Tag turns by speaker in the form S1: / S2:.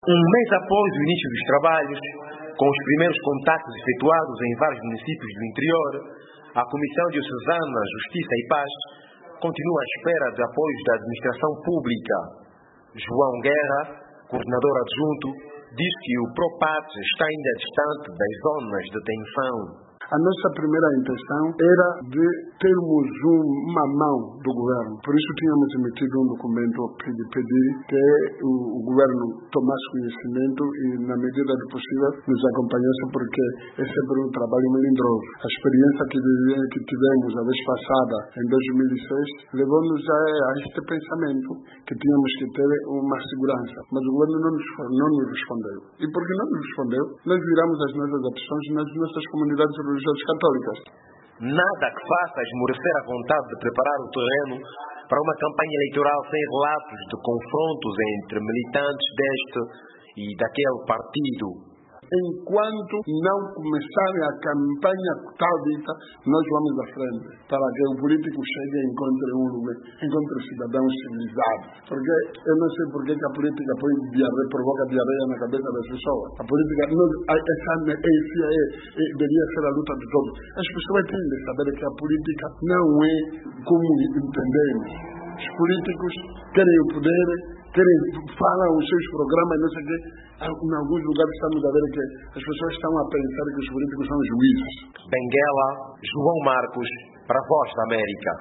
S1: Um mês após o início dos trabalhos, com os primeiros contactos efetuados em vários municípios do interior, a Comissão Diocesana Justiça e Paz continua à espera de apoios da administração pública. João Guerra, coordenador adjunto, diz que o PROPAT está ainda distante das zonas de tensão.
S2: A nossa primeira intenção era de termos uma mão do governo. Por isso tínhamos emitido um documento de pedir que o governo tomasse conhecimento e, na medida do possível, nos acompanhasse, porque é sempre um trabalho melindroso. A experiência que tivemos a vez passada, em 2006, levou-nos a este pensamento que tínhamos que ter uma segurança. Mas o governo não nos respondeu. E porque não nos respondeu, nós viramos as nossas opções nas nossas comunidades religiosas católicas.
S1: Nada que faça esmorecer a vontade de preparar o terreno para uma campanha eleitoral sem relatos de confrontos entre militantes deste e daquele partido.
S2: Enquanto não começarem a campanha tal dita, nós vamos à frente, para que o político chegue e encontre cidadãos civilizados. Porque eu não sei por que a política provoca diarreia na cabeça das pessoas. A política, deveria ser a luta de todos. As pessoas têm de saber que a política não é como entendemos. Os políticos querem o poder, falam os seus programas, não sei o quê. Em alguns lugares estamos a ver que as pessoas estão a pensar que os políticos são juízes.
S1: Benguela, João Marcos, para a Voz da América.